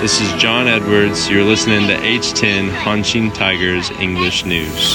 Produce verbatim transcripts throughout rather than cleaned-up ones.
This is John Edwards. You're listening to H ten Hanshin Tigers English News.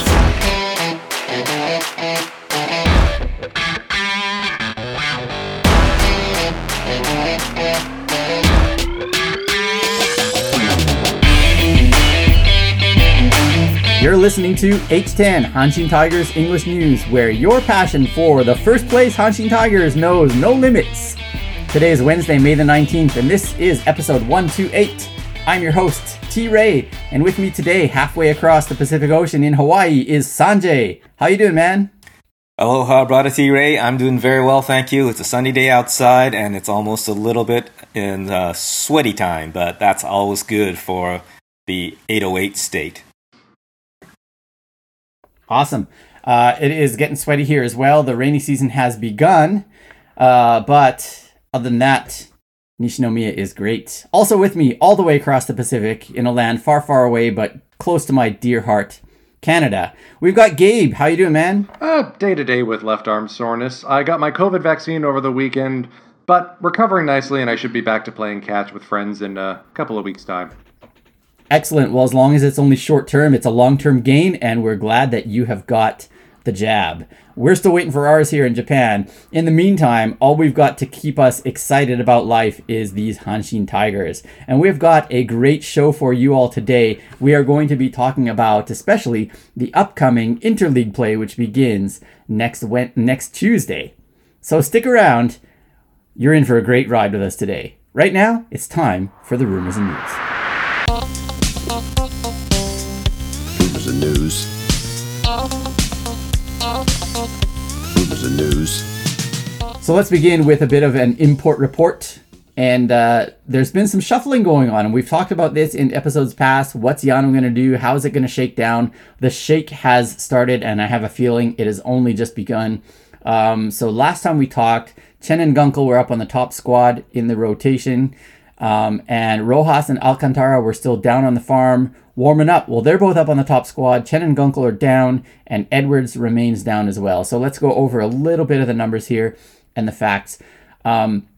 You're listening to H ten Hanshin Tigers English News, where your passion for the first place Hanshin Tigers knows no limits. Today is Wednesday, May the nineteenth, and this is episode one twenty-eight. I'm your host, T. Ray, and with me today, halfway across the Pacific Ocean in Hawaii, is Sanjay. How you doing, man? Aloha, brother T. Ray. I'm doing very well, thank you. It's a sunny day outside, and it's almost a little bit in uh, sweaty time, but that's always good for the eight oh eight state. Awesome. Uh, it is getting sweaty here as well. The rainy season has begun, uh, but other than that, Nishinomiya is great. Also with me, all the way across the Pacific, in a land far, far away, but close to my dear heart, Canada. We've got Gabe. How you doing, man? Uh, day to day with left arm soreness. I got my COVID vaccine over the weekend, but recovering nicely, and I should be back to playing catch with friends in a couple of weeks' time. Excellent. Well, as long as it's only short term, it's a long-term gain, and we're glad that you have got the jab. We're still waiting for ours here in Japan. In the meantime, all we've got to keep us excited about life is these Hanshin Tigers. And we've got a great show for you all today. We are going to be talking about especially the upcoming interleague play, which begins next next Tuesday. So stick around. You're in for a great ride with us today. Right now, it's time for the Rumors and News. Rumors and News. Rumors and News. So let's begin with a bit of an import report. And uh, there's been some shuffling going on. And we've talked about this in episodes past. What's Yano going to do? How is it going to shake down? The shake has started, and I have a feeling it has only just begun. Um, so last time we talked, Chen and Gunkel were up on the top squad in the rotation. Um, and Rojas and Alcantara were still down on the farm, warming up. Well, they're both up on the top squad. Chen and Gunkel are down, and Edwards remains down as well. So let's go over a little bit of the numbers here and the facts. Um,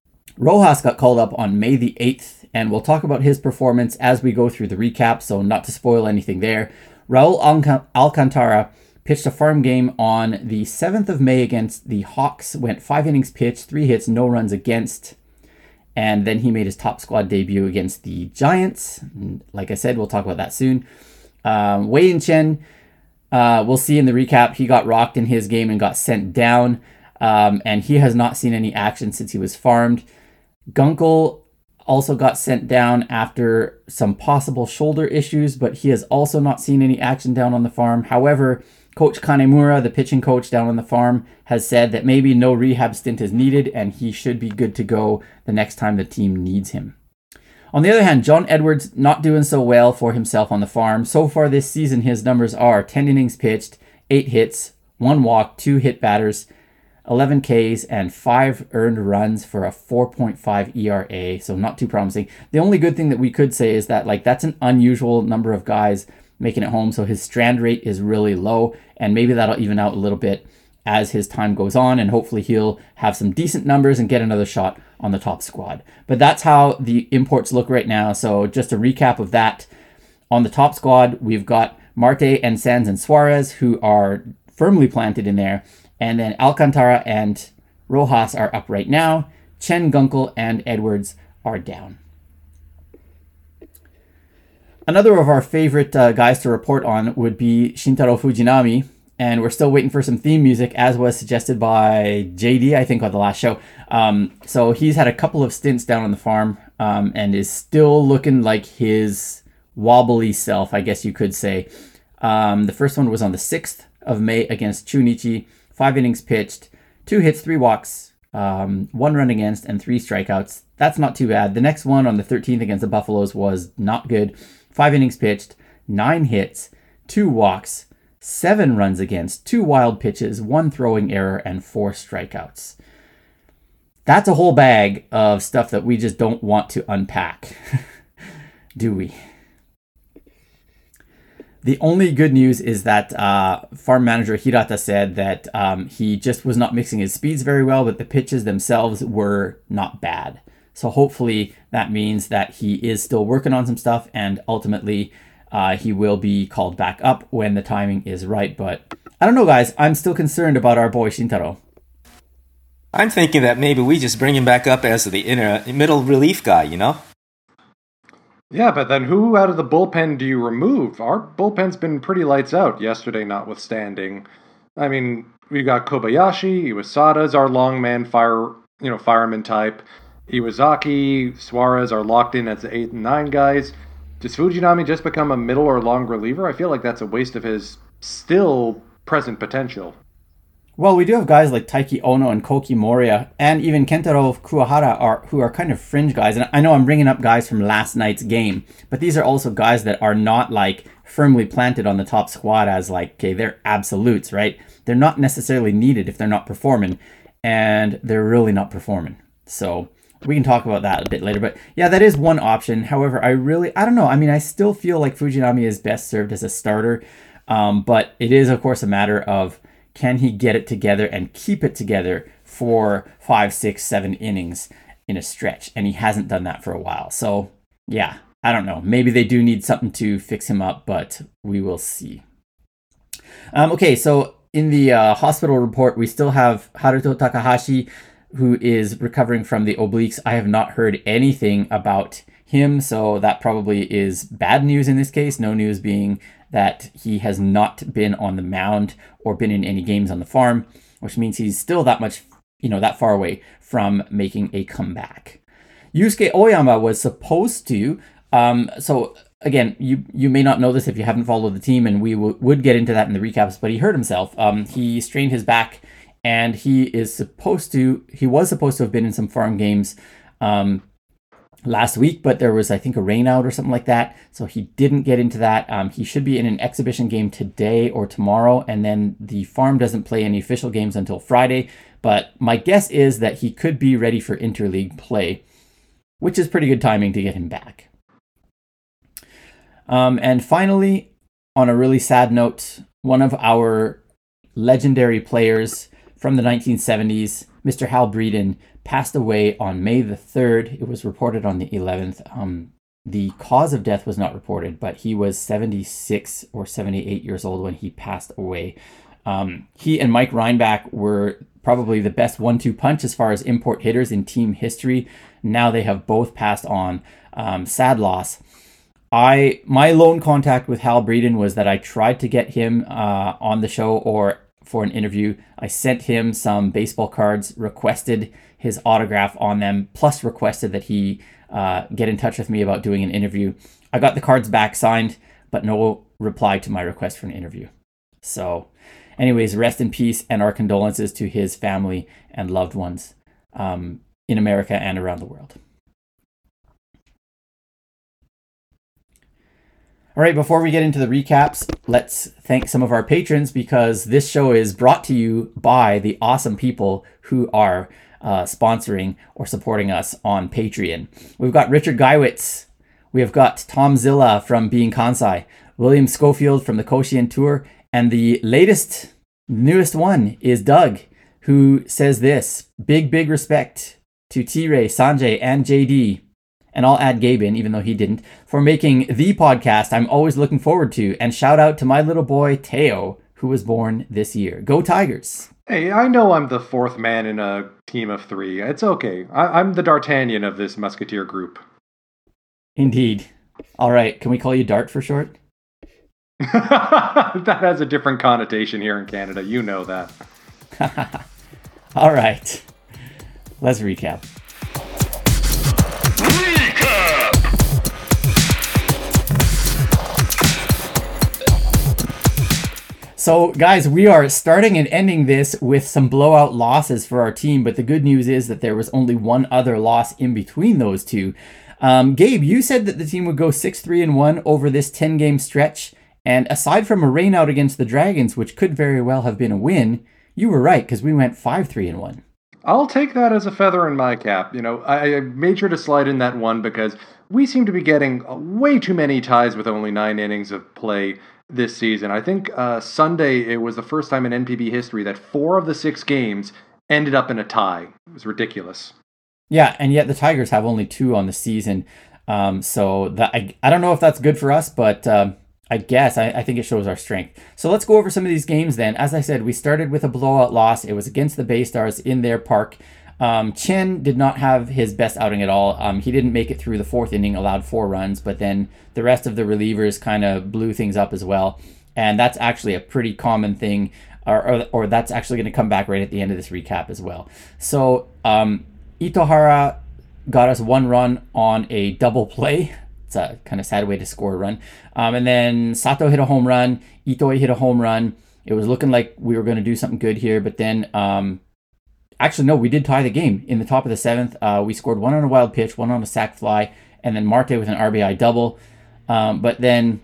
Rojas got called up on May the eighth, and we'll talk about his performance as we go through the recap, so not to spoil anything there. Raul Alc- Alcantara pitched a farm game on the seventh of May against the Hawks, went five innings pitched, three hits, no runs against. And then he made his top squad debut against the Giants. Like I said, we'll talk about that soon. Um, Wei Chen, uh, we'll see in the recap, he got rocked in his game and got sent down. Um, and he has not seen any action since he was farmed. Gunkel also got sent down after some possible shoulder issues, but he has also not seen any action down on the farm. However, Coach Kanemura, the pitching coach down on the farm, has said that maybe no rehab stint is needed and he should be good to go the next time the team needs him. On the other hand, John Edwards not doing so well for himself on the farm. So far this season, his numbers are ten innings pitched, eight hits, one walk, two hit batters, eleven Ks, and five earned runs for a four point five E R A. So not too promising. The only good thing that we could say is that like that's an unusual number of guys making it home, so his strand rate is really low, and maybe that'll even out a little bit as his time goes on, and hopefully he'll have some decent numbers and get another shot on the top squad. But that's how the imports look right now. So just a recap of that. On the top squad, we've got Marte and Sands and Suarez, who are firmly planted in there, and then Alcantara and Rojas are up right now. Chen, Gunkel, and Edwards are down. Another of our favorite uh, guys to report on would be Shintaro Fujinami, and we're still waiting for some theme music, as was suggested by J D, I think, on the last show. Um, so he's had a couple of stints down on the farm um, and is still looking like his wobbly self, I guess you could say. Um, the first one was on the sixth of May against Chunichi, five innings pitched, two hits, three walks, um, one run against, and three strikeouts. That's not too bad. The next one on the thirteenth against the Buffaloes was not good. Five innings pitched, nine hits, two walks, seven runs against, two wild pitches, one throwing error, and four strikeouts. That's a whole bag of stuff that we just don't want to unpack, do we? The only good news is that uh, farm manager Hirata said that um, he just was not mixing his speeds very well, but the pitches themselves were not bad. So hopefully that means that he is still working on some stuff, and ultimately uh, he will be called back up when the timing is right. But I don't know, guys. I'm still concerned about our boy Shintaro. I'm thinking that maybe we just bring him back up as the inner middle relief guy, you know? Yeah, but then who out of the bullpen do you remove? Our bullpen's been pretty lights out, yesterday notwithstanding. I mean, we got Kobayashi, Iwasada's our long man fire, you know, fireman type. Iwazaki, Suarez are locked in as the eight and nine guys. Does Fujinami just become a middle or long reliever? I feel like that's a waste of his still present potential. Well, we do have guys like Taiki Ono and Koki Moria, and even Kentaro Kuwahara, are who are kind of fringe guys. And I know I'm bringing up guys from last night's game, but these are also guys that are not like firmly planted on the top squad as like, okay, they're absolutes, right? They're not necessarily needed if they're not performing, and they're really not performing. So we can talk about that a bit later. But yeah, that is one option. However, I really, I don't know. I mean, I still feel like Fujinami is best served as a starter, um, but it is, of course, a matter of, can he get it together and keep it together for five, six, seven innings in a stretch? And he hasn't done that for a while. So, yeah, I don't know. Maybe they do need something to fix him up, but we will see. Um, okay, so in the uh, hospital report, we still have Haruto Takahashi, who is recovering from the obliques. I have not heard anything about him, so that probably is bad news in this case. No news being that he has not been on the mound or been in any games on the farm, which means he's still that much, you know, that far away from making a comeback. Yusuke Oyama was supposed to, um, so again, you you may not know this if you haven't followed the team, and we w- would get into that in the recaps, but he hurt himself. Um, he strained his back, and he is supposed to, he was supposed to have been in some farm games um, last week, but there was, I think, a rain out or something like that, so he didn't get into that. Um, he should be in an exhibition game today or tomorrow, and then the farm doesn't play any official games until Friday, but my guess is that he could be ready for interleague play, which is pretty good timing to get him back. Um, and finally, on a really sad note, one of our legendary players from the nineteen seventies, Mister Hal Breeden, passed away on May the third. It was reported on the eleventh. Um, the cause of death was not reported, but he was seventy-six or seventy-eight years old when he passed away. Um, he and Mike Reinbach were probably the best one two punch as far as import hitters in team history. Now they have both passed on. Um, sad loss. I my lone contact with Hal Breeden was that I tried to get him uh, on the show or for an interview. I sent him some baseball cards, requested his autograph on them, plus requested that he uh, get in touch with me about doing an interview. I got the cards back signed, but no reply to my request for an interview. So anyways, rest in peace, and our condolences to his family and loved ones um, in America and around the world. All right, before we get into the recaps, let's thank some of our patrons, because this show is brought to you by the awesome people who are uh, sponsoring or supporting us on Patreon. We've got Richard Geiwitz. We have got Tom Zilla from Being Kansai, William Schofield from the Koshien Tour, and the latest, newest one is Doug, who says this: big, big respect to T-Ray, Sanjay, and J D. And I'll add Gabe in, even though he didn't, for making the podcast I'm always looking forward to. And shout out to my little boy, Teo, who was born this year. Go Tigers! Hey, I know I'm the fourth man in a team of three. It's okay. I- I'm the D'Artagnan of this Musketeer group. Indeed. All right, can we call you Dart for short? That has a different connotation here in Canada. You know that. All right. Let's recap. So, guys, we are starting and ending this with some blowout losses for our team, but the good news is that there was only one other loss in between those two. Um, Gabe, you said that the team would go six three and one over this ten-game stretch, and aside from a rainout against the Dragons, which could very well have been a win, you were right, because we went five three and one. I'll take that as a feather in my cap. You know, I, I made sure to slide in that one because we seem to be getting way too many ties with only nine innings of play this season. I think uh, Sunday, it was the first time in N P B history that four of the six games ended up in a tie. It was ridiculous. Yeah, and yet the Tigers have only two on the season. Um, so that I, I don't know if that's good for us, but um, I guess I, I think it shows our strength. So let's go over some of these games then. As I said, we started with a blowout loss. It was against the Bay Stars in their park. Um, Chen did not have his best outing at all. Um, he didn't make it through the fourth inning, allowed four runs, but then the rest of the relievers kind of blew things up as well. And that's actually a pretty common thing, or, or, or that's actually going to come back right at the end of this recap as well. So um, Itohara got us one run on a double play. It's a kind of sad way to score a run. Um, and then Sato hit a home run. Itoi hit a home run. It was looking like we were going to do something good here, but then... Um, Actually, no, we did tie the game in the top of the seventh. Uh, we scored one on a wild pitch, one on a sac fly, and then Marte with an R B I double. Um, but then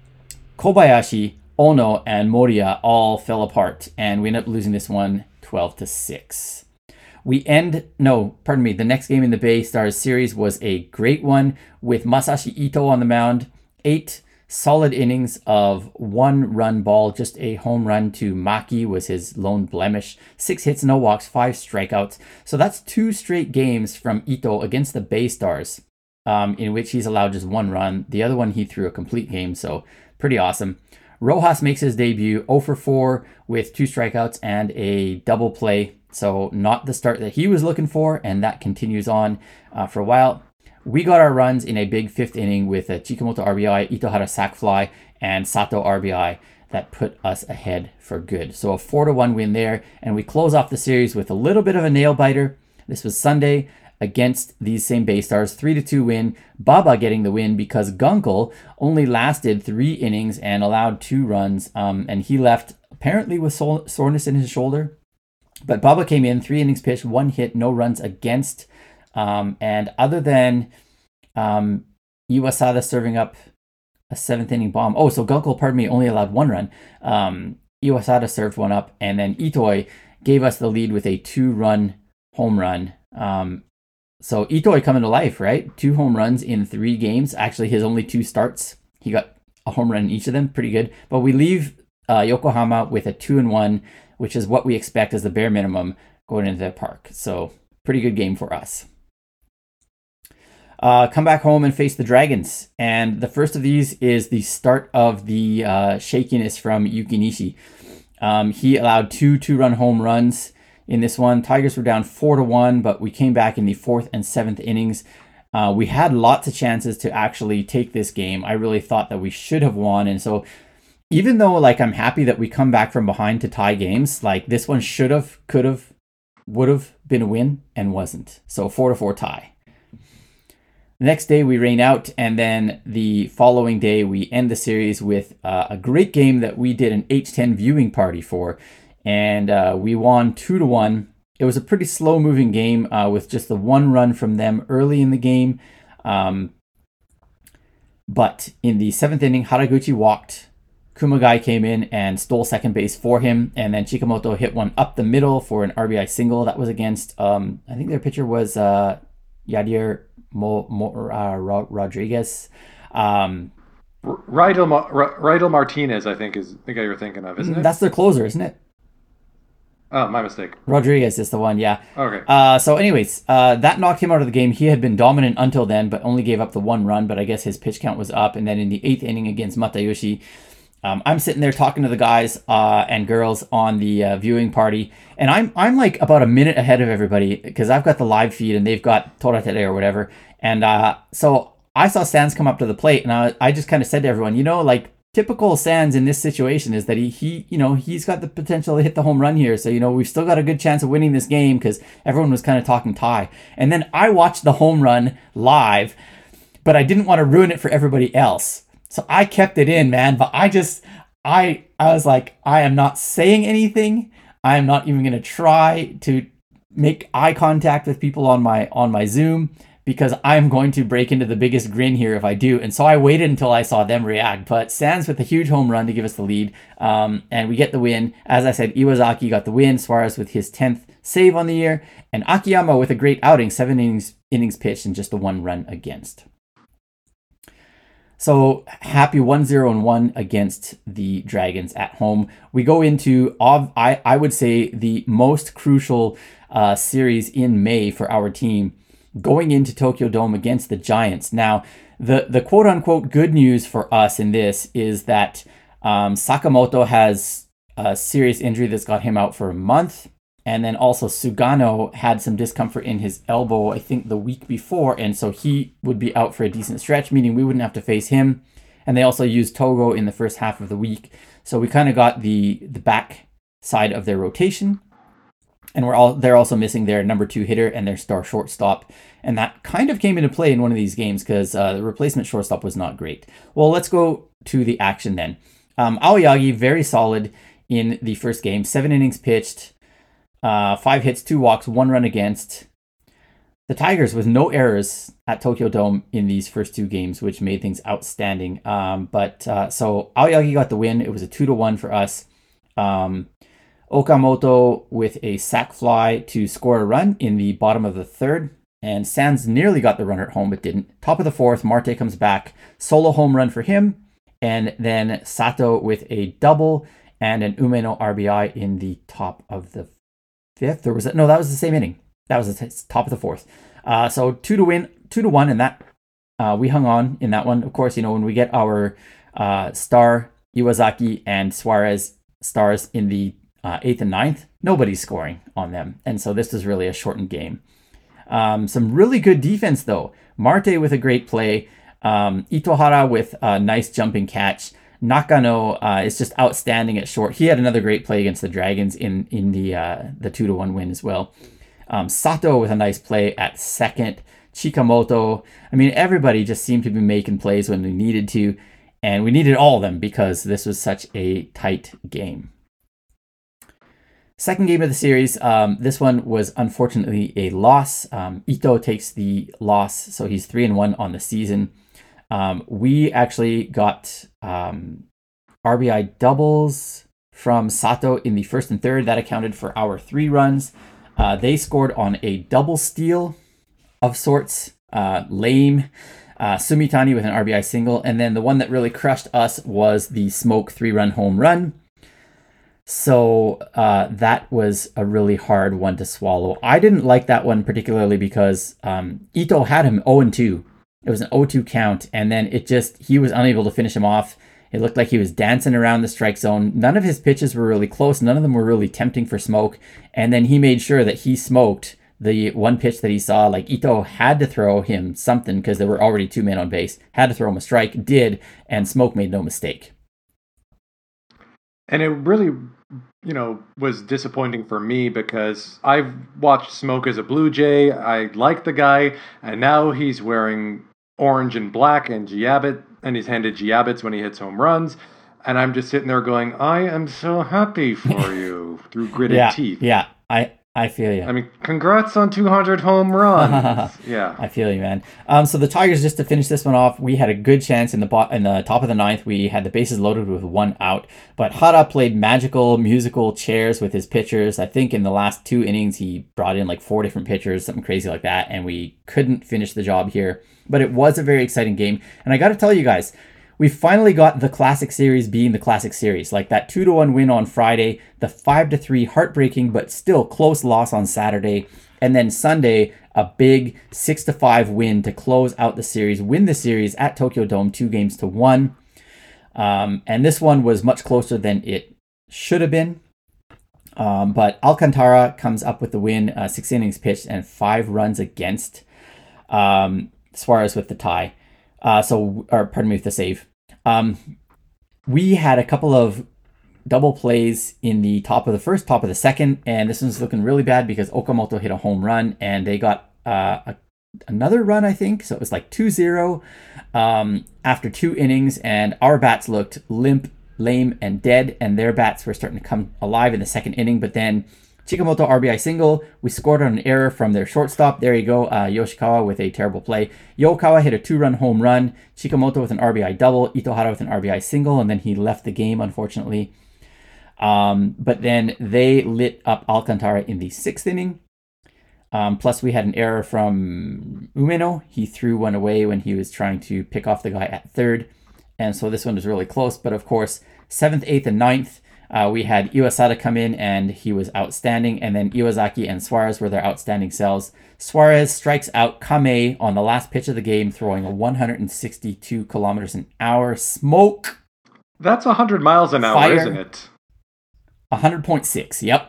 Kobayashi, Ono, and Moria all fell apart, and we ended up losing this one twelve to six. We end, no, pardon me, the next game in the Bay Stars series was a great one with Masashi Ito on the mound. Eight solid innings of one run ball, just a home run to Maki was his lone blemish. Six hits, no walks, five strikeouts. So that's two straight games from Ito against the Bay Stars, um, in which he's allowed just one run. The other one he threw a complete game, so pretty awesome. Rojas makes his debut, oh for four with two strikeouts and a double play. So not the start that he was looking for, and that continues on uh, for a while. We got our runs in a big fifth inning with a Chikamoto R B I, Itohara sac fly, and Sato R B I that put us ahead for good. So a four to one win there, and we close off the series with a little bit of a nail biter. This was Sunday against these same Bay Stars, three to two win. Baba getting the win because Gunkel only lasted three innings and allowed two runs, um, and he left apparently with soreness in his shoulder. But Baba came in, three innings pitched, one hit, no runs against. Um, and other than um, Iwasada serving up a seventh inning bomb. Oh, so Gunkel, pardon me, only allowed one run. Um, Iwasada served one up, and then Itoi gave us the lead with a two-run home run. Um, so Itoi coming to life, right? Two home runs in three games. Actually, his only two starts, he got a home run in each of them. Pretty good. But we leave uh, Yokohama with a two and one, which is what we expect as the bare minimum going into the park. So pretty good game for us. Uh, come back home and face the Dragons. And the first of these is the start of the uh, shakiness from Yuki Nishi. Um, he allowed two two-run home runs in this one. Tigers were down four to one, but we came back in the fourth and seventh innings. Uh, we had lots of chances to actually take this game. I really thought that we should have won. And so even though like I'm happy that we come back from behind to tie games, like this one should have, could have, would have been a win and wasn't. So four to four tie. The next day we rain out, and then the following day we end the series with uh, a great game that we did an H ten viewing party for, and uh, we won two to one. It was a pretty slow moving game uh, with just the one run from them early in the game. Um, but in the seventh inning, Haraguchi walked. Kumagai came in and stole second base for him, and then Chikamoto hit one up the middle for an R B I single. That was against, um, I think their pitcher was uh, Yadier Mo, Mo, uh, Rodriguez. Um, Rydel, Rydel Martinez, I think, is the guy you're thinking of, isn't it? That's their closer, isn't it? Oh, my mistake. Rodriguez is the one, yeah. Okay. Uh, so anyways, uh, that knocked him out of the game. He had been dominant until then, but only gave up the one run, but I guess his pitch count was up. And then in the eighth inning against Matayoshi, um, I'm sitting there talking to the guys uh, and girls on the uh, viewing party, and I'm I'm like about a minute ahead of everybody because I've got the live feed and they've got Toratere or whatever. And uh, so I saw Sands come up to the plate, and I, I just kind of said to everyone, you know, like, typical Sands in this situation is that he, he, you know, he's got the potential to hit the home run here. So, you know, we've still got a good chance of winning this game because everyone was kind of talking tie. And then I watched the home run live, but I didn't want to ruin it for everybody else. So I kept it in, man. But I just, I, I was like, I am not saying anything. I am not even going to try to make eye contact with people on my, on my Zoom, because I'm going to break into the biggest grin here if I do. And so I waited until I saw them react. But Sands with a huge home run to give us the lead. Um, and we get the win. As I said, Iwazaki got the win. Suarez with his tenth save on the year. And Akiyama with a great outing. Seven innings, innings pitched and just the one run against. So happy one zero and one against the Dragons at home. We go into, I, I would say, the most crucial uh, series in May for our team. going into Tokyo Dome against the Giants. Now, the, the quote-unquote good news for us in this is that um, Sakamoto has a serious injury that's got him out for a month. And then also Sugano had some discomfort in his elbow, I think the week before. And so he would be out for a decent stretch, meaning we wouldn't have to face him. And they also used Togo in the first half of the week. So we kind of got the, the back side of their rotation. And we're all they're also missing their number two hitter and their star shortstop. And that kind of came into play in one of these games because uh, the replacement shortstop was not great. Well, let's go to the action then. Um, Aoyagi, very solid in the first game. Seven innings pitched. Uh, five hits, two walks, one run against. The Tigers with no errors at Tokyo Dome in these first two games, which made things outstanding. Um, but uh, so Aoyagi got the win. It was a two to one for us. Um, Okamoto with a sac fly to score a run in the bottom of the third. And Sands nearly got the runner at home, but didn't. Top of the fourth, Marte comes back. Solo home run for him. And then Sato with a double and an Umeno R B I in the top of the fifth, or was it? No, that was the same inning. That was the t- top of the fourth. Uh, so two to win, two to one, and that uh, we hung on in that one. Of course, you know when we get our uh, star Iwazaki and Suarez stars in the uh, eighth and ninth, nobody's scoring on them, and so this is really a shortened game. Um, some really good defense though. Marte with a great play. Um, Itohara with a nice jumping catch. Nakano uh, is just outstanding at short. He had another great play against the Dragons in in the uh, the two to one win as well. Um, Sato with a nice play at second. Chikamoto. I mean, everybody just seemed to be making plays when we needed to, and we needed all of them because this was such a tight game. Second game of the series. Um, this one was unfortunately a loss. Um, Ito takes the loss, so he's three and one on the season. Um, we actually got um, R B I doubles from Sato in the first and third. That accounted for our three runs. Uh, they scored on a double steal of sorts. Uh, lame. Uh, Sumitani with an R B I single. And then the one that really crushed us was the Smoke three-run home run. So uh, that was a really hard one to swallow. I didn't like that one particularly because um, Ito had him oh and two. It was an oh two count, and then it just, he was unable to finish him off. It looked like he was dancing around the strike zone. None of his pitches were really close. None of them were really tempting for Smoke. And then he made sure that he smoked the one pitch that he saw. Like Ito had to throw him something because there were already two men on base. Had to throw him a strike, did, and Smoke made no mistake. And it really, you know, was disappointing for me because I've watched Smoke as a Blue Jay. I like the guy, and now he's wearing orange and black and Giabit, and he's handed Giabits when he hits home runs. And I'm just sitting there going, I am so happy for you through gritted yeah, teeth. Yeah, I I feel you. I mean, congrats on two hundred home runs. Yeah, I feel you, man. Um, so the Tigers, just to finish this one off, we had a good chance in the bo- in the top of the ninth. We had the bases loaded with one out, but Hara played magical musical chairs with his pitchers. I think in the last two innings, he brought in like four different pitchers, something crazy like that, and we couldn't finish the job here. But it was a very exciting game, and I got to tell you guys, we finally got the Classic Series being the Classic Series. Like that two to one win on Friday, the five to three heartbreaking but still close loss on Saturday, and then Sunday, a big six to five win to close out the series, win the series at Tokyo Dome, two games to one. Um, and this one was much closer than it should have been. Um, but Alcantara comes up with the win, uh, six innings pitched and five runs against. Um, Suarez with the tie. Uh, so, or pardon me, with the save. Um, we had a couple of double plays in the top of the first, top of the second, and this one's looking really bad because Okamoto hit a home run, and they got uh, a, another run, I think. So it was like two zero um, after two innings, and our bats looked limp, lame, and dead, and their bats were starting to come alive in the second inning, but then Chikamoto R B I single. We scored on an error from their shortstop. There you go. Uh, Yoshikawa with a terrible play. Yokawa hit a two-run home run. Chikamoto with an R B I double. Itohara with an R B I single. And then he left the game, unfortunately. Um, but then they lit up Alcantara in the sixth inning. Um, plus, we had an error from Umeno. He threw one away when he was trying to pick off the guy at third. And so this one was really close. But of course, seventh, eighth, and ninth, Uh, we had Iwasada come in, and he was outstanding. And then Iwazaki and Suarez were their outstanding selves. Suarez strikes out Kame on the last pitch of the game, throwing a one hundred sixty-two kilometers an hour. Smoke! That's one hundred miles an hour, Fire. isn't it? one hundred point six, yep.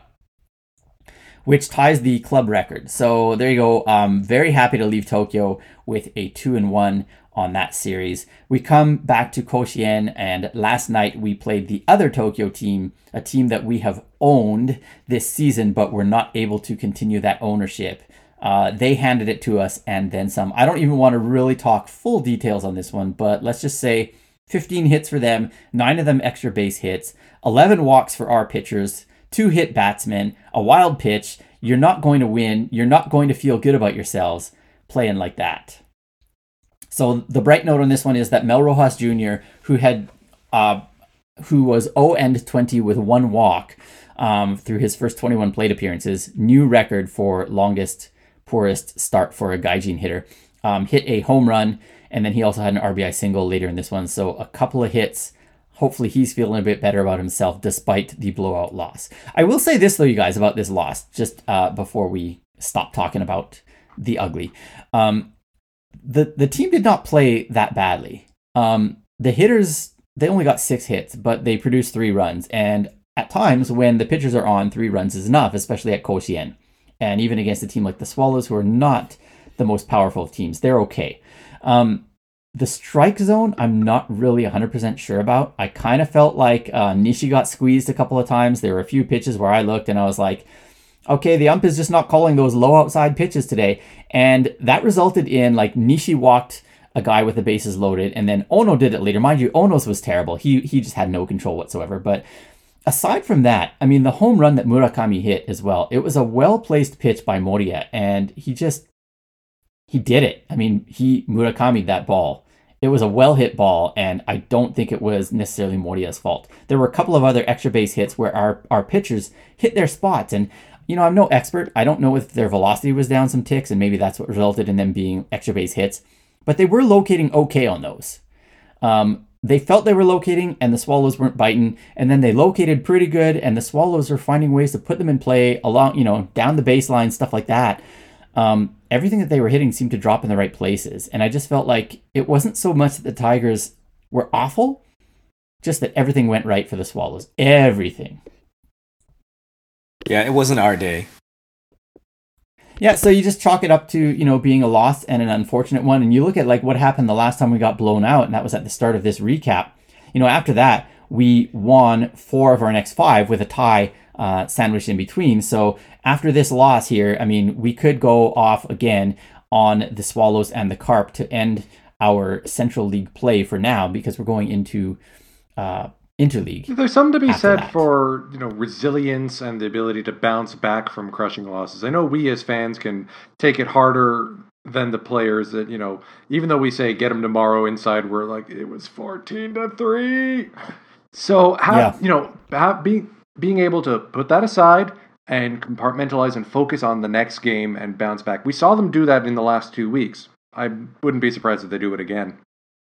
Which ties the club record. So there you go. Um, very happy to leave Tokyo with a two and one on that series. We come back to Koshien, and last night we played the other Tokyo team, a team that we have owned this season, but we're not able to continue that ownership. Uh, they handed it to us and then some. I don't even want to really talk full details on this one, but let's just say fifteen hits for them, nine of them extra base hits, eleven walks for our pitchers, two hit batsmen, a wild pitch. You're not going to win. You're not going to feel good about yourselves playing like that. So the bright note on this one is that Mel Rojas Junior, who had, uh, who was oh and twenty with one walk um, through his first twenty-one plate appearances, new record for longest, poorest start for a Gaijin hitter, um, hit a home run, and then he also had an R B I single later in this one. So a couple of hits. Hopefully he's feeling a bit better about himself despite the blowout loss. I will say this though, you guys, about this loss, just uh, before we stop talking about the ugly. Um, the, the team did not play that badly. Um, the hitters, they only got six hits, but they produced three runs. And at times when the pitchers are on, three runs is enough, especially at Koshien. And even against a team like the Swallows, who are not the most powerful of teams, they're okay. Um, The strike zone, I'm not really one hundred percent sure about. I kind of felt like uh, Nishi got squeezed a couple of times. There were a few pitches where I looked and I was like, okay, the ump is just not calling those low outside pitches today. And that resulted in like Nishi walked a guy with the bases loaded, and then Ono did it later. Mind you, Ono's was terrible. He he just had no control whatsoever. But aside from that, I mean, the home run that Murakami hit as well, it was a well-placed pitch by Moriya, and he just, he did it. I mean, he Murakami'd that ball. It was a well-hit ball, and I don't think it was necessarily Moriya's fault. There were a couple of other extra base hits where our, our pitchers hit their spots. And, you know, I'm no expert. I don't know if their velocity was down some ticks, and maybe that's what resulted in them being extra base hits. But they were locating okay on those. Um, they felt they were locating, and the Swallows weren't biting. And then they located pretty good, and the Swallows are finding ways to put them in play along, you know, down the baseline, stuff like that. Um, everything that they were hitting seemed to drop in the right places. And I just felt like it wasn't so much that the Tigers were awful, just that everything went right for the Swallows. Everything. Yeah, it wasn't our day. Yeah, so you just chalk it up to, you know, being a loss and an unfortunate one. And you look at like what happened the last time we got blown out, and that was at the start of this recap. You know, after that, we won four of our next five with a tie uh, sandwiched in between. So after this loss here, I mean, we could go off again on the Swallows and the Carp to end our Central League play for now, because we're going into uh, Interleague. There's something to be said that. for, you know, resilience and the ability to bounce back from crushing losses. I know we as fans can take it harder than the players that, you know, even though we say get them tomorrow, inside we're like, it was fourteen to three. So, how, Yeah. you know, how, being, being able to put that aside and compartmentalize and focus on the next game and bounce back. We saw them do that in the last two weeks. I wouldn't be surprised if they do it again.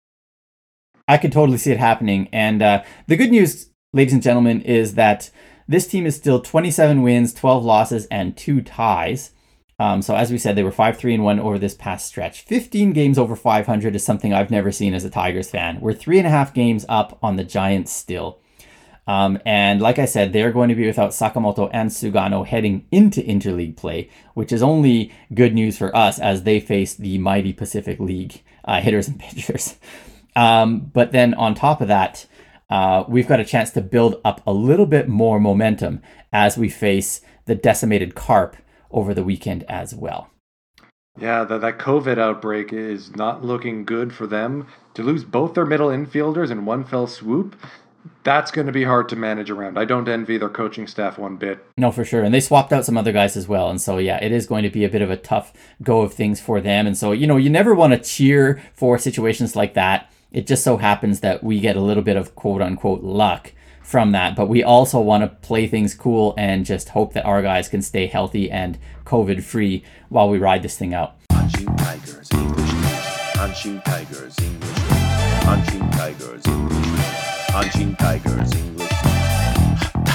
I could totally see it happening. And uh, the good news, ladies and gentlemen, is that this team is still twenty-seven wins, twelve losses, and two ties. Um, so as we said, they were five three and one over this past stretch. fifteen games over five hundred is something I've never seen as a Tigers fan. We're three and a half games up on the Giants still. Um, and like I said, they're going to be without Sakamoto and Sugano heading into Interleague play, which is only good news for us as they face the mighty Pacific League uh, hitters and pitchers. Um, but then on top of that, uh, we've got a chance to build up a little bit more momentum as we face the decimated Carp over the weekend as well. Yeah, that that COVID outbreak is not looking good for them. To lose both their middle infielders in one fell swoop, that's going to be hard to manage around. I don't envy their coaching staff one bit. No, for sure. And they swapped out some other guys as well. And so, yeah, it is going to be a bit of a tough go of things for them. And so, you know, you never want to cheer for situations like that. It just so happens that we get a little bit of quote unquote luck from that. But we also want to play things cool and just hope that our guys can stay healthy and COVID free while we ride this thing out. Hanshin Tigers English News. Hanshin Tigers English News. Hanshin Tigers English News. Hanshin Tigers English News.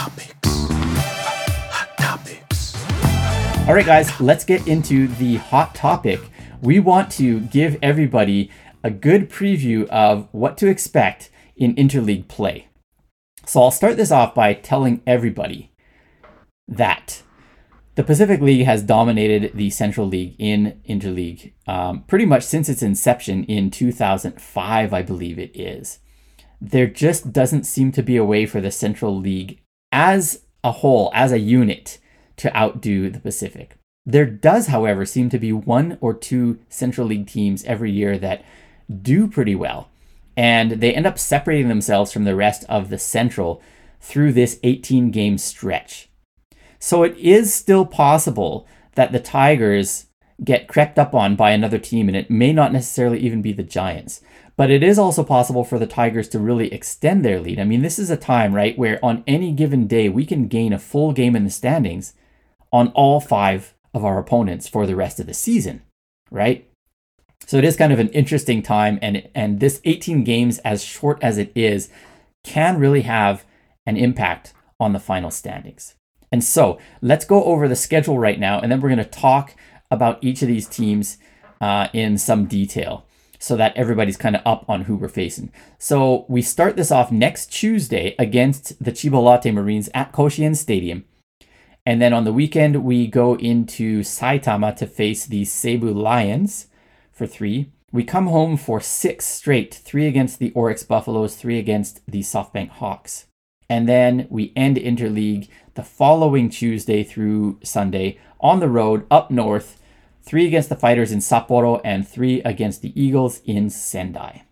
All right, guys, let's get into the hot topic. We want to give everybody a good preview of what to expect in interleague play. So I'll start this off by telling everybody that the Pacific League has dominated the Central League in interleague um, pretty much since its inception in two thousand five, I believe it is. There just doesn't seem to be a way for the Central League as a whole, as a unit, to outdo the Pacific. There does, however, seem to be one or two Central League teams every year that do pretty well, and they end up separating themselves from the rest of the Central through this eighteen game stretch. So it is still possible that the Tigers get crept up on by another team, and it may not necessarily even be the Giants. But it is also possible for the Tigers to really extend their lead. I mean, this is a time, right, where on any given day, we can gain a full game in the standings on all five of our opponents for the rest of the season, right? So it is kind of an interesting time, and and this eighteen games, as short as it is, can really have an impact on the final standings. And so let's go over the schedule right now, and then we're going to talk about each of these teams uh, in some detail so that everybody's kind of up on who we're facing. So we start this off next Tuesday against the Chiba Lotte Marines at Koshien Stadium. And then on the weekend, we go into Saitama to face the Seibu Lions for three. We come home for six straight, three against the Oryx Buffaloes, three against the SoftBank Hawks. And then we end interleague the following Tuesday through Sunday on the road up north, three against the Fighters in Sapporo and three against the Eagles in Sendai.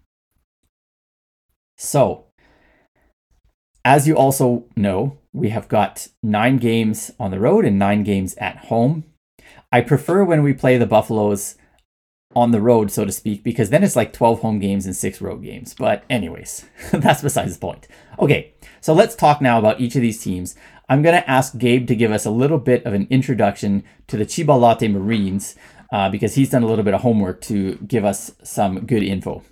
So, as you also know, we have got nine games on the road and nine games at home. I prefer when we play the Buffaloes on the road, so to speak, because then it's like twelve home games and six road games. But anyways, that's besides the point. Okay, so let's talk now about each of these teams. I'm going to ask Gabe to give us a little bit of an introduction to the Chiba Lotte Marines uh, because he's done a little bit of homework to give us some good info.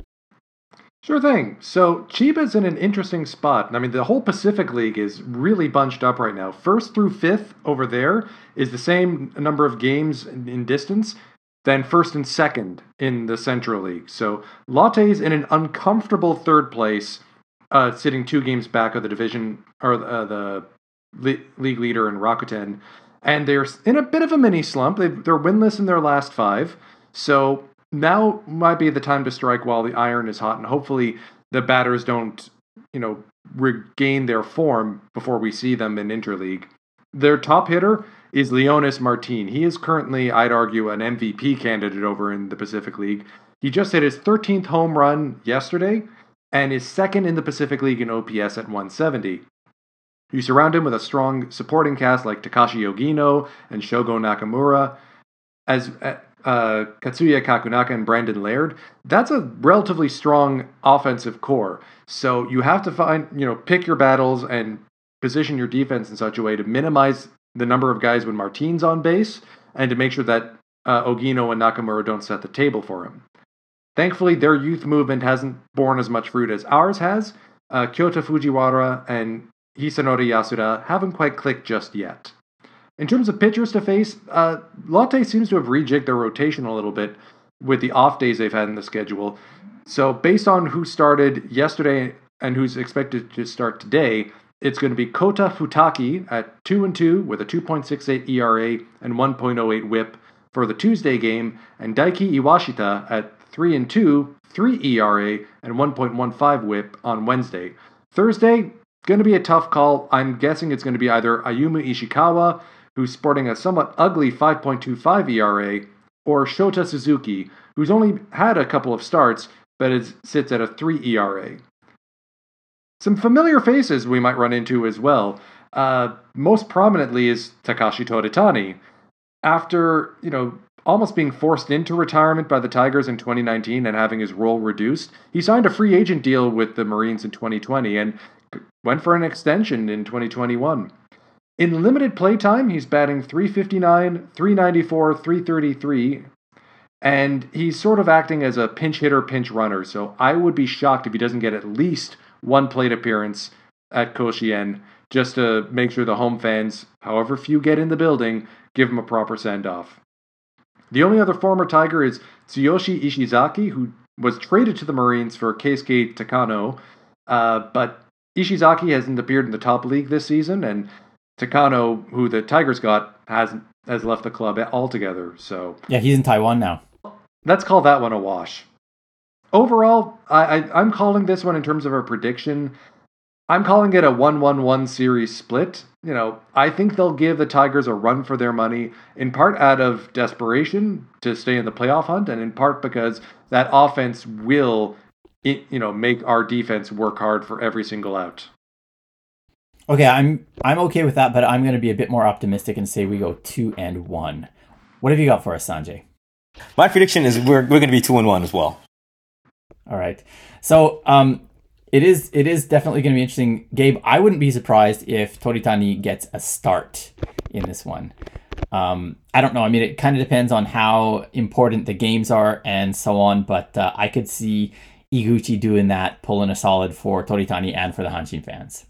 Sure thing. So Chiba's in an interesting spot. I mean, the whole Pacific League is really bunched up right now. First through fifth over there is the same number of games in distance than first and second in the Central League. So Lotte's in an uncomfortable third place, uh, sitting two games back of the division, or uh, the le- league leader in Rakuten. And they're in a bit of a mini slump. They've, they're winless in their last five. So now might be the time to strike while the iron is hot, and hopefully the batters don't, you know, regain their form before we see them in interleague. Their top hitter is Leonis Martin. He is currently, I'd argue, an M V P candidate over in the Pacific League. He just hit his thirteenth home run yesterday and is second in the Pacific League in O P S at one seventy. You surround him with a strong supporting cast like Takashi Ogino and Shogo Nakamura, as uh, Katsuya Kakunaka and Brandon Laird. That's a relatively strong offensive core. So you have to find, you know, pick your battles and position your defense in such a way to minimize the number of guys when Martin's on base and to make sure that uh, Ogino and Nakamura don't set the table for him. Thankfully, their youth movement hasn't borne as much fruit as ours has. Uh, Kyota Fujiwara and Hisanori Yasuda haven't quite clicked just yet. In terms of pitchers to face, uh, Lotte seems to have rejigged their rotation a little bit with the off days they've had in the schedule. So based on who started yesterday and who's expected to start today, it's going to be Kota Futaki at two and two with a two point six eight E R A and one point oh eight whip for the Tuesday game, and Daiki Iwashita at three and two, three E R A and one point one five whip on Wednesday. Thursday, going to be a tough call. I'm guessing it's going to be either Ayumu Ishikawa, who's sporting a somewhat ugly five point two five E R A, or Shota Suzuki, who's only had a couple of starts, but it sits at a three E R A. Some familiar faces we might run into as well. Uh, most prominently is Takashi Toritani. After, you know, almost being forced into retirement by the Tigers in twenty nineteen and having his role reduced, he signed a free agent deal with the Marines in twenty twenty and went for an extension in twenty twenty-one. In limited playtime, he's batting three fifty-nine, three ninety-four, three thirty-three, and he's sort of acting as a pinch hitter, pinch runner, so I would be shocked if he doesn't get at least one plate appearance at Koshien just to make sure the home fans, however few get in the building, give him a proper send-off. The only other former Tiger is Tsuyoshi Ishizaki, who was traded to the Marines for Keisuke Takano, uh, but Ishizaki hasn't appeared in the top league this season, and Takano, who the Tigers got, hasn't has left the club altogether. So yeah, he's in Taiwan now. Let's call that one a wash. Overall, I, I, I'm calling this one in terms of a prediction. I'm calling it a one one one series split. You know, I think they'll give the Tigers a run for their money, in part out of desperation to stay in the playoff hunt, and in part because that offense will, you know, make our defense work hard for every single out. Okay, I'm I'm okay with that, but I'm going to be a bit more optimistic and say we go two and one. What have you got for us, Sanjay? My prediction is we're we're going to be two and one as well. All right, so um, it is it is definitely going to be interesting, Gabe. I wouldn't be surprised if Toritani gets a start in this one. Um, I don't know. I mean, it kind of depends on how important the games are and so on, but uh, I could see Iguchi doing that, pulling a solid for Toritani and for the Hanshin fans.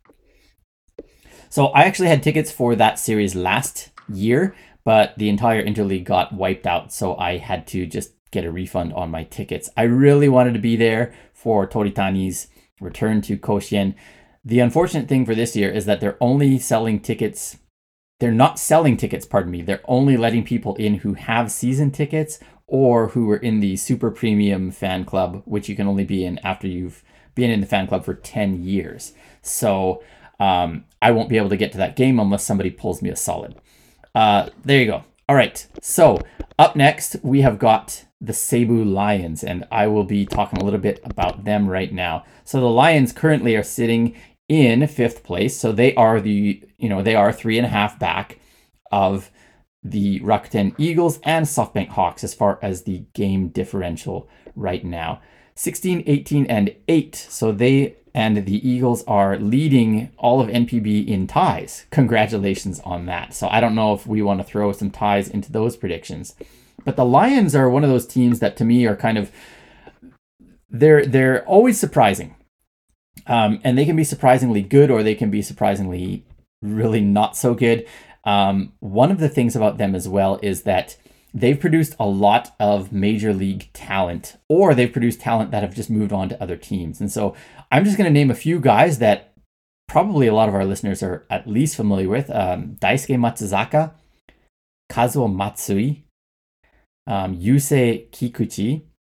So I actually had tickets for that series last year, but the entire interleague got wiped out, so I had to just get a refund on my tickets. I really wanted to be there for Toritani's return to Koshien. The unfortunate thing for this year is that they're only selling tickets. They're not selling tickets, pardon me. They're only letting people in who have season tickets or who are in the super premium fan club, which you can only be in after you've been in the fan club for ten years. So um, I won't be able to get to that game unless somebody pulls me a solid. Uh, there you go. All right. So up next, we have got the Seibu Lions, and I will be talking a little bit about them right now. So the Lions currently are sitting in fifth place. So they are the, you know, they are three and a half back of the Rakuten Eagles and SoftBank Hawks as far as the game differential right now. sixteen, eighteen, and eight. So they and the Eagles are leading all of N P B in ties. Congratulations on that. So I don't know if we want to throw some ties into those predictions. But the Lions are one of those teams that to me are kind of, they're they're always surprising. Um, and they can be surprisingly good or they can be surprisingly really not so good. Um, one of the things about them as well is that they've produced a lot of major league talent, or they've produced talent that have just moved on to other teams. And so I'm just going to name a few guys that probably a lot of our listeners are at least familiar with. Um, Daisuke Matsuzaka, Kazuo Matsui, um, Yusei Kikuchi.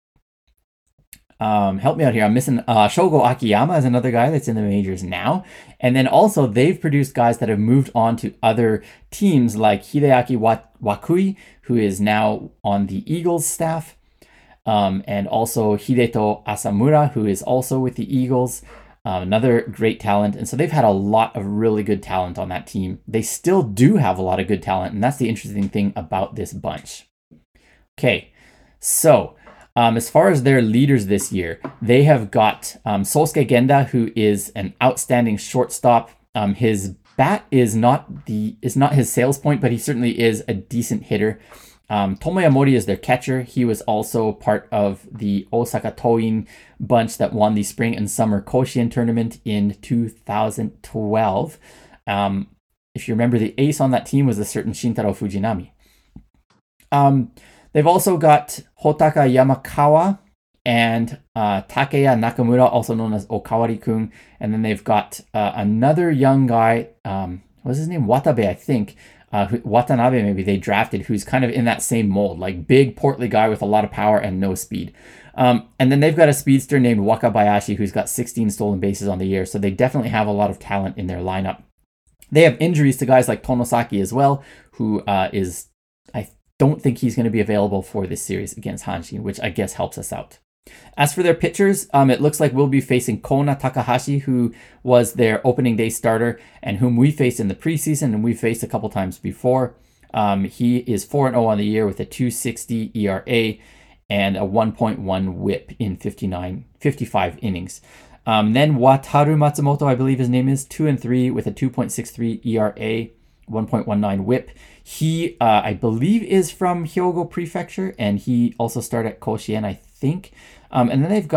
Um, help me out here. I'm missing uh, Shogo Akiyama is another guy that's in the majors now. And then also they've produced guys that have moved on to other teams like Hideaki Wakui, who is now on the Eagles staff. Um, and also Hideto Asamura, who is also with the Eagles. Um, another great talent. And so they've had a lot of really good talent on that team. They still do have a lot of good talent. And that's the interesting thing about this bunch. Okay, so Um, as far as their leaders this year, they have got um, Sosuke Genda, who is an outstanding shortstop. Um, his bat is not the is not his sales point, but he certainly is a decent hitter. Um, Tomoya Mori is their catcher. He was also part of the Osaka Toin bunch that won the spring and summer Koshien tournament in two thousand twelve. Um, if you remember, the ace on that team was a certain Shintaro Fujinami. Um, They've also got Hotaka Yamakawa and uh, Takeya Nakamura, also known as Okawari-kun. And then they've got uh, another young guy, um, what's his name? Watabe, I think. Uh, who, Watanabe, maybe they drafted, who's kind of in that same mold, like big, portly guy with a lot of power and no speed. Um, and then they've got a speedster named Wakabayashi, who's got sixteen stolen bases on the year. So they definitely have a lot of talent in their lineup. They have injuries to guys like Tonosaki as well, who uh, is, I don't think he's going to be available for this series against Hanshin, which I guess helps us out. As for their pitchers, um, it looks like we'll be facing Kona Takahashi, who was their opening day starter and whom we faced in the preseason and we faced a couple times before. Um, he is four and oh on the year with a two sixty E R A and a one point one whip in fifty-nine, fifty-five innings. Um, then Wataru Matsumoto, I believe his name is, two and three with a two point six three E R A, one point one nine whip. He, uh, I believe, is from Hyogo Prefecture, and he also started at Koshien, I think. Um, and then they've got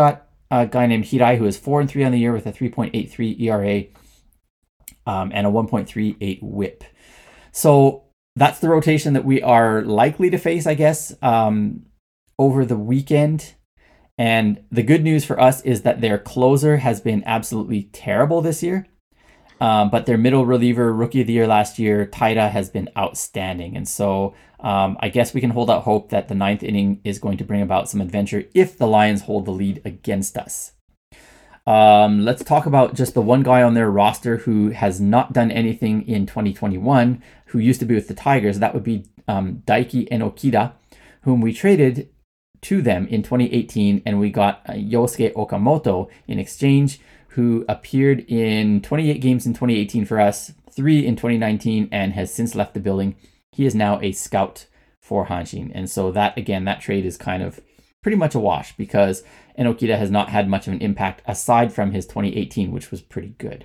a guy named Hirai, who is four and three on the year with a three point eight three E R A um, and a one point three eight whip. So that's the rotation that we are likely to face, I guess, um, over the weekend. And the good news for us is that their closer has been absolutely terrible this year. Um, but their middle reliever, rookie of the year last year, Taira, has been outstanding. And so um, I guess we can hold out hope that the ninth inning is going to bring about some adventure if the Lions hold the lead against us. Um, let's talk about just the one guy on their roster who has not done anything in twenty twenty-one, who used to be with the Tigers. That would be um, Daiki Enokida, whom we traded to them in twenty eighteen, and we got uh, Yosuke Okamoto in exchange, who appeared in twenty-eight games in twenty eighteen for us, three in twenty nineteen, and has since left the building. He is now a scout for Hanshin. And so that, again, that trade is kind of pretty much a wash because Enokida has not had much of an impact aside from his twenty eighteen, which was pretty good.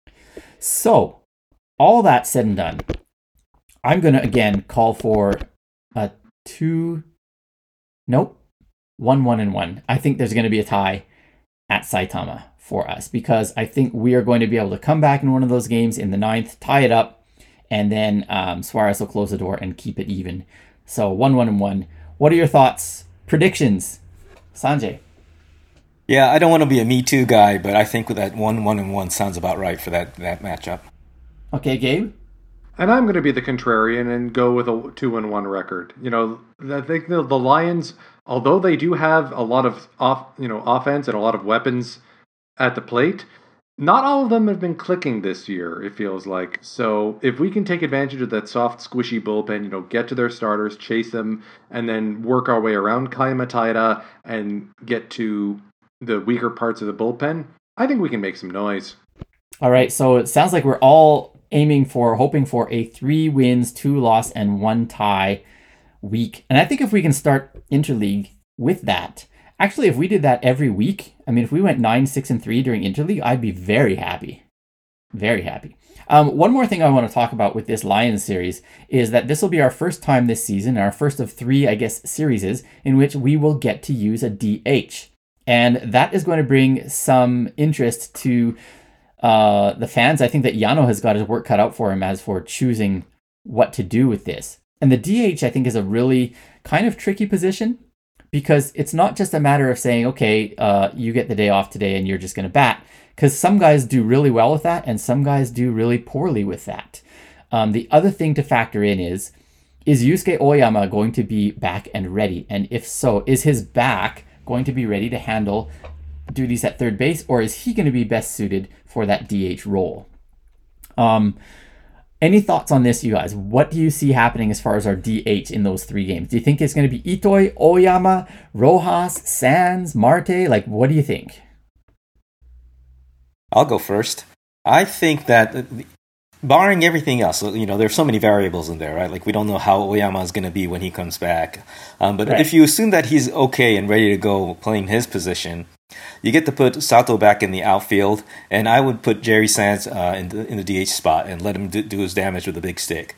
So, all that said and done, I'm going to, again, call for a two... Nope. One, one, and one. I think there's going to be a tie at Saitama for us because I think we are going to be able to come back in one of those games in the ninth, tie it up, and then um, Suarez will close the door and keep it even. So one, one, and one. What are your thoughts? Predictions? Sanjay? Yeah, I don't want to be a Me Too guy, but I think that one, one, and one sounds about right for that, that matchup. Okay, Gabe? And I'm going to be the contrarian and go with a two and one record. You know, I think the, the Lions, although they do have a lot of off, you know, offense and a lot of weapons at the plate, not all of them have been clicking this year, it feels like. So if we can take advantage of that soft, squishy bullpen, you know, get to their starters, chase them, and then work our way around Kaima Taira and get to the weaker parts of the bullpen, I think we can make some noise. All right, so it sounds like we're all aiming for, hoping for a three wins, two loss, and one tie week. And I think if we can start Interleague with that, actually, if we did that every week, I mean, if we went nine, six, and three during Interleague, I'd be very happy. Very happy. Um, one more thing I want to talk about with this Lions series is that this will be our first time this season, our first of three, I guess, series in which we will get to use a D H. And that is going to bring some interest to Uh, the fans. I think that Yano has got his work cut out for him as for choosing what to do with this. And the D H, I think, is a really kind of tricky position because it's not just a matter of saying, okay, uh, you get the day off today and you're just going to bat. Because some guys do really well with that and some guys do really poorly with that. Um, the other thing to factor in is, is Yusuke Oyama going to be back and ready? And if so, is his back going to be ready to handle duties at third base, or is he going to be best suited for that D H role? Um, any thoughts on this, you guys? What do you see happening as far as our D H in those three games? Do you think it's going to be Itoi, Oyama, Rojas, Sands, Marte? Like, what do you think? I'll go first. I think that, barring everything else, you know, there's so many variables in there, right? Like, we don't know how Oyama is going to be when he comes back. Um, but right. If you assume that he's okay and ready to go playing his position, you get to put Sato back in the outfield, and I would put Jerry Sands uh, in, the, in the D H spot and let him do, do his damage with a big stick.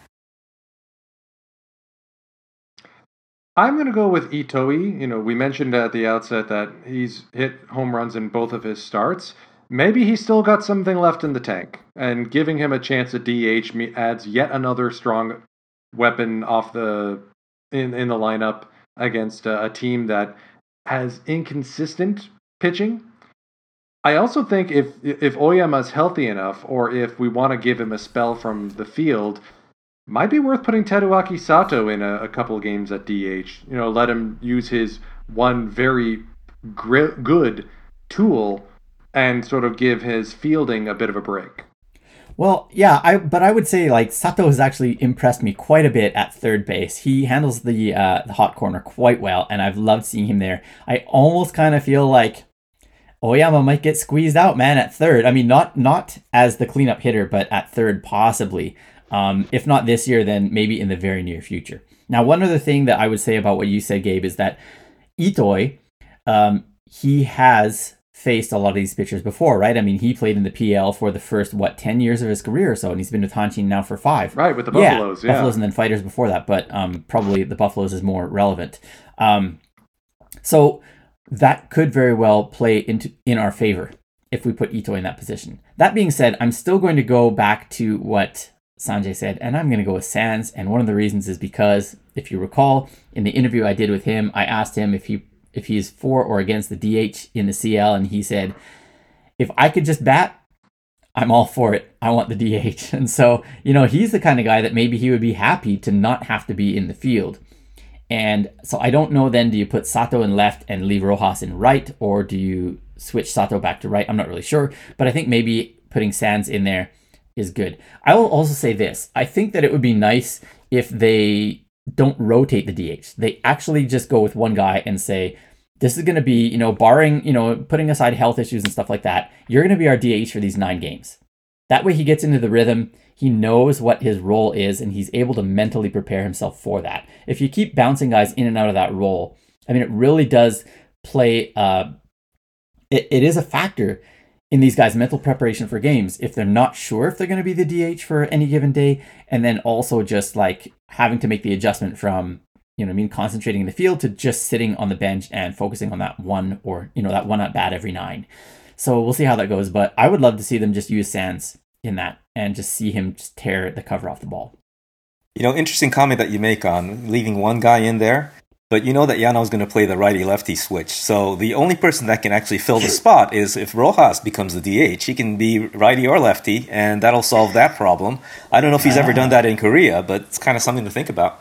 I'm going to go with Itoi. You know, we mentioned at the outset that he's hit home runs in both of his starts. Maybe he's still got something left in the tank, and giving him a chance at D H adds yet another strong weapon off the in, in the lineup against a, a team that has inconsistent pitching. I also think if if Oyama's healthy enough, or if we want to give him a spell from the field, might be worth putting Teruaki Sato in a, a couple games at D H. You know, let him use his one very gr- good tool and sort of give his fielding a bit of a break. Well, yeah, I but I would say like Sato has actually impressed me quite a bit at third base. He handles the uh, the hot corner quite well, and I've loved seeing him there. I almost kind of feel like Oyama might get squeezed out, man, at third. I mean, not not as the cleanup hitter, but at third possibly. Um, if not this year, then maybe in the very near future. Now, one other thing that I would say about what you said, Gabe, is that Itoi, um, he has faced a lot of these pitchers before, right? I mean, he played in the P L for the first, what, ten years of his career or so, and he's been with Hanshin now for five. Right, with the Buffaloes, yeah. yeah. Buffaloes and then Fighters before that, but um, probably the Buffaloes is more relevant. Um, so that could very well play into in our favor if we put Ito in that position. That being said, I'm still going to go back to what Sanjay said, and I'm going to go with Sands. And one of the reasons is because, if you recall, in the interview I did with him, I asked him if he if he's for or against the D H in the C L, and he said, if I could just bat, I'm all for it. I want the D H. And so, you know, he's the kind of guy that maybe he would be happy to not have to be in the field. And so I don't know then, do you put Sato in left and leave Rojas in right, or do you switch Sato back to right? I'm not really sure, but I think maybe putting Sands in there is good. I will also say this. I think that it would be nice if they don't rotate the D H. They actually just go with one guy and say, this is going to be, you know, barring, you know, putting aside health issues and stuff like that, you're going to be our D H for these nine games. That way he gets into the rhythm, he knows what his role is, and he's able to mentally prepare himself for that. If you keep bouncing guys in and out of that role, I mean, it really does play, uh, it, it is a factor in these guys' mental preparation for games if they're not sure if they're going to be the D H for any given day, and then also just like having to make the adjustment from, you know what I mean, concentrating in the field to just sitting on the bench and focusing on that one or, you know, that one at bat every nine. So we'll see how that goes, but I would love to see them just use Sands in that and just see him just tear the cover off the ball. You know, interesting comment that you make on leaving one guy in there, but you know that Yano's going to play the righty-lefty switch. So the only person that can actually fill the spot is if Rojas becomes the D H. He can be righty or lefty, and that'll solve that problem. I don't know if he's ah. ever done that in Korea, but it's kind of something to think about.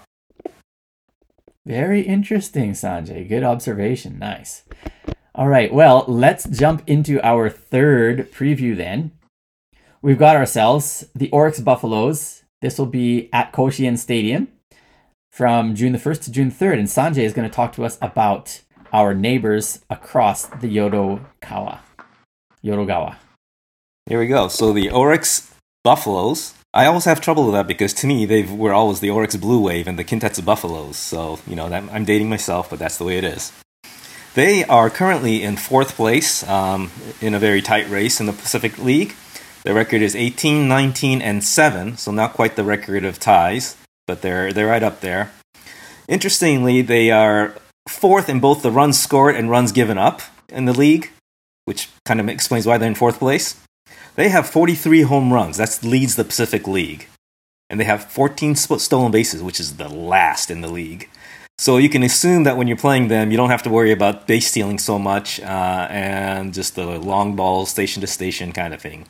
Very interesting, Sanjay. Good observation. Nice. All right, well, let's jump into our third preview then. We've got ourselves the Oryx Buffaloes. This will be at Koshien Stadium from June the first to June third, and Sanjay is going to talk to us about our neighbors across the Yodogawa. Yodogawa. Here we go. So the Oryx Buffaloes. I always have trouble with that because to me they were always the Oryx Blue Wave and the Kintetsu Buffaloes. So, you know, that, I'm dating myself, but that's the way it is. They are currently in fourth place um, in a very tight race in the Pacific League. Their record is eighteen, nineteen, and seven, so not quite the record of ties, but they're they're right up there. Interestingly, they are fourth in both the runs scored and runs given up in the league, which kind of explains why they're in fourth place. They have forty-three home runs. That leads the Pacific League. And they have fourteen stolen bases, which is the last in the league. So you can assume that when you're playing them, you don't have to worry about base stealing so much uh, and just the long ball, station to station kind of thing.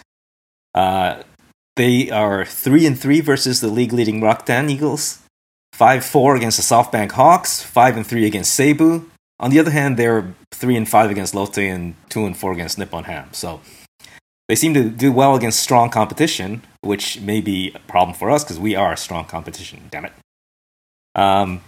Uh, they are three and three versus the league-leading Rakuten Eagles, five four against the SoftBank Hawks, five and three against Seibu. On the other hand, they're three and five against Lotte and two and four against Nippon Ham. So they seem to do well against strong competition, which may be a problem for us because we are a strong competition. Damn it. Um,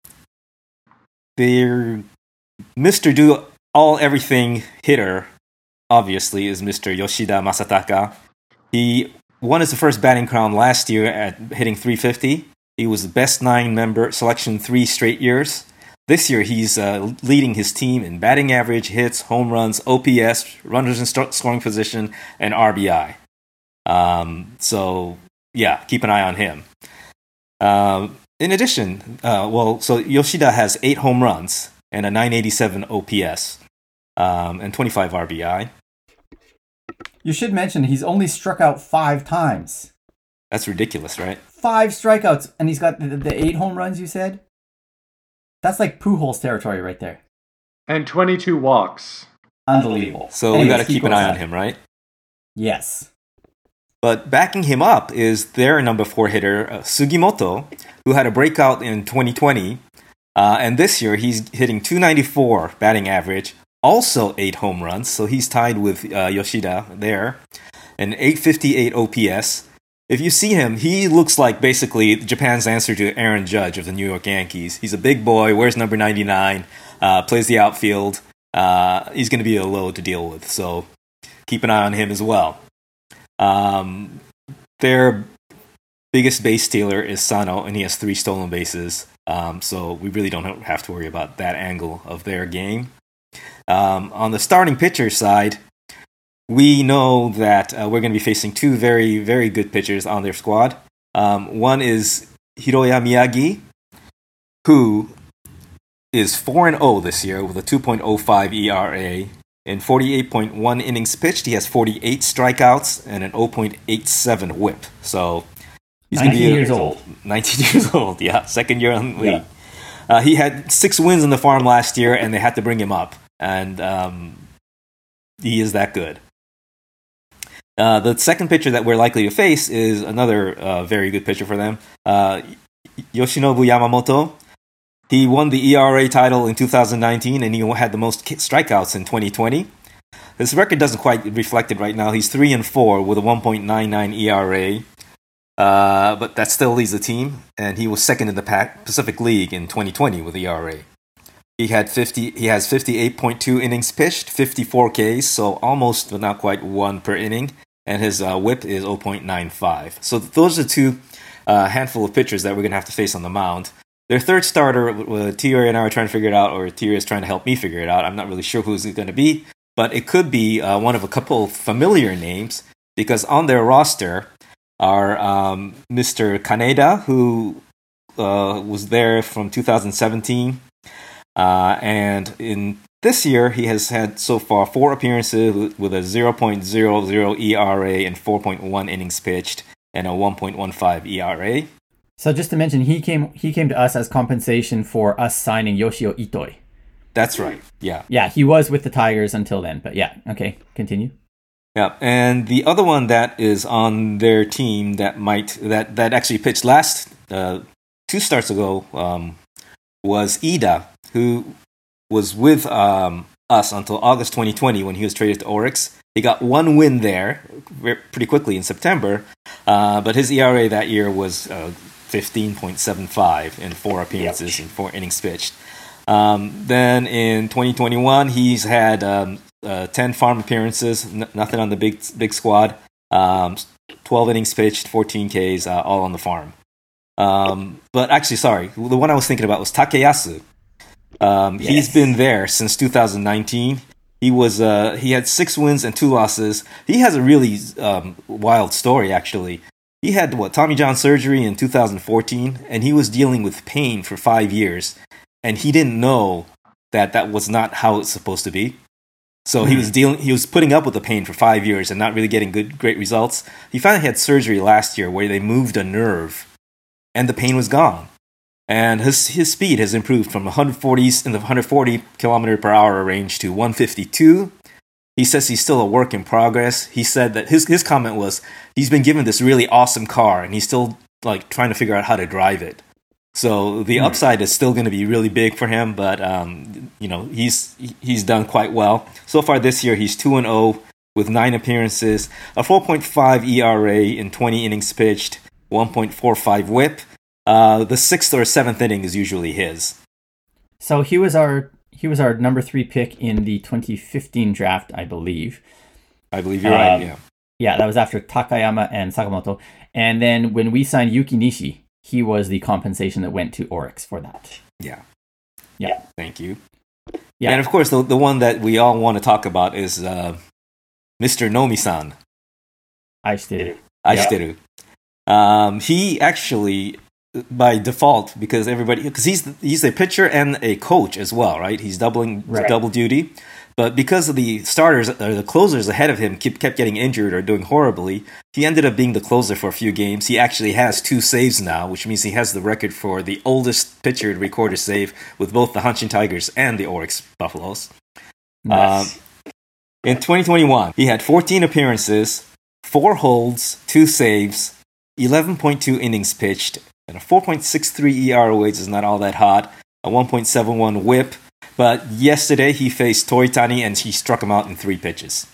their Mister Do All Everything hitter, obviously, is Mister Yoshida Masataka. He won his first batting crown last year at hitting three fifty. He was the best nine member selection three straight years. This year, he's uh, leading his team in batting average, hits, home runs, O P S, runners in st- scoring position, and R B I. Um, so, yeah, keep an eye on him. Um, in addition, uh, well, so Yoshida has eight home runs and a nine eighty-seven O P S um, and twenty-five R B I. You should mention he's only struck out five times. That's ridiculous, right? Five strikeouts, and he's got the, the eight home runs, you said? That's like Pujols territory right there. And twenty-two walks. Unbelievable. So Anyways, we got to keep an eye on him, right? Yes. But backing him up is their number four hitter, uh, Sugimoto, who had a breakout in twenty twenty. Uh, and this year, he's hitting two ninety-four batting average, also eight home runs. So he's tied with uh, Yoshida there. And eight fifty-eight O P S. If you see him, he looks like basically Japan's answer to Aaron Judge of the New York Yankees. He's a big boy, wears number ninety-nine, uh, plays the outfield. Uh, he's going to be a load to deal with, so keep an eye on him as well. Um, their biggest base stealer is Sano, and he has three stolen bases, um, so we really don't have to worry about that angle of their game. Um, on the starting pitcher side, we know that uh, we're going to be facing two very, very good pitchers on their squad. Um, one is Hiroya Miyagi, who is four and oh this year with a two point oh five E R A. In forty-eight point one innings pitched, he has forty-eight strikeouts and an oh point eight seven whip. So he's going to be years old. nineteen years old, yeah. Second year on the league. Yeah. Uh, he had six wins in the farm last year, and they had to bring him up. And um, he is that good. Uh, the second pitcher that we're likely to face is another uh, very good pitcher for them, uh, Yoshinobu Yamamoto. He won the E R A title in two thousand nineteen, and he had the most strikeouts in twenty twenty. His record doesn't quite reflect it right now. He's three and four with a one point nine nine E R A, uh, but that still leads the team. And he was second in the Pacific League in twenty twenty with E R A. He had fifty. He has fifty-eight point two innings pitched, fifty-four Ks, so almost but not quite one per inning. And his uh, whip is oh point nine five. So those are two uh, handful of pitchers that we're gonna have to face on the mound. Their third starter, uh, Thierry and I are trying to figure it out, or Thierry is trying to help me figure it out. I'm not really sure who's it going to be, but it could be uh, one of a couple familiar names, because on their roster are um, Mister Kaneda, who uh, was there from two thousand seventeen, uh, and in this year he has had so far four appearances with a zero point zero zero E R A and four point one innings pitched and a one point one five E R A. So just to mention, he came he came to us as compensation for us signing Yoshio Itoi. That's right. Yeah. Yeah, he was with the Tigers until then. But yeah, okay, continue. Yeah, and the other one that is on their team that might that that actually pitched last uh, two starts ago um, was Ida, who was with um, us until August twenty twenty when he was traded to Orix. He got one win there pretty quickly in September, uh, but his E R A that year was uh, fifteen point seven five in four appearances and four innings pitched. Um, then in twenty twenty-one, he's had um, uh, ten farm appearances, n- nothing on the big big squad, um, twelve innings pitched, fourteen Ks, uh, all on the farm. Um, but actually, sorry, the one I was thinking about was Takeyasu. Um, yes. He's been there since two thousand nineteen. He was uh, he had six wins and two losses. He has a really um, wild story, actually. He had what Tommy John surgery in two thousand fourteen, and he was dealing with pain for five years, and he didn't know that that was not how it's supposed to be. So mm-hmm. he was dealing, he was putting up with the pain for five years and not really getting good, great results. He finally had surgery last year where they moved a nerve, and the pain was gone. And his his speed has improved from one forties in the one forty kilometer per hour range to one fifty-two. He says he's still a work in progress. He said that his his comment was he's been given this really awesome car and he's still like trying to figure out how to drive it. So the mm. upside is still going to be really big for him, but um, you know he's he's done quite well so far this year. He's two and zero with nine appearances, a four point five E R A in twenty innings pitched, one point four five whip. Uh, the sixth or seventh inning is usually his. So he was our he was our number three pick in the twenty fifteen draft, I believe. I believe you're um, right. Yeah, yeah, that was after Takayama and Sakamoto. And then when we signed Yuki Nishi, he was the compensation that went to Orix for that. Yeah, yeah. Thank you. Yeah, and of course the the one that we all want to talk about is uh, Mister Nomi-san. Aishiteru. Aishiteru. Yeah. Um, he actually, by default, because everybody, because he's he's a pitcher and a coach as well, right? He's doubling right. double duty, but because of the starters or the closers ahead of him kept kept getting injured or doing horribly, he ended up being the closer for a few games. He actually has two saves now, which means he has the record for the oldest pitcher to record a save with both the Hanshin Tigers and the Orix Buffaloes. Nice. Um, in twenty twenty-one, he had fourteen appearances, four holds, two saves, eleven point two innings pitched, and a four point six three E R A, which is not all that hot, a one point seven one whip. But yesterday he faced Toritani and he struck him out in three pitches.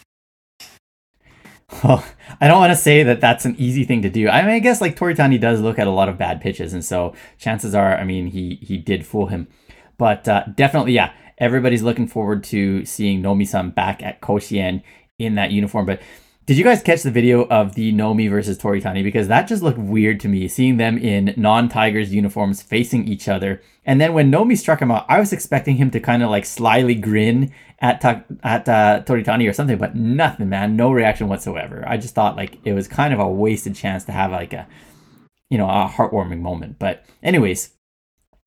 Oh, I don't want to say that that's an easy thing to do. I mean, I guess like Toritani does look at a lot of bad pitches, and so chances are, I mean, he he did fool him. But uh, definitely, yeah, everybody's looking forward to seeing Nomi-san back at Koshien in that uniform. But did you guys catch the video of the Nomi versus Toritani? Because that just looked weird to me, seeing them in non-Tigers uniforms facing each other. And then when Nomi struck him out, I was expecting him to kind of like slyly grin at ta- at uh, Toritani or something, but nothing, man. No reaction whatsoever. I just thought like it was kind of a wasted chance to have like a, you know, a heartwarming moment. But anyways,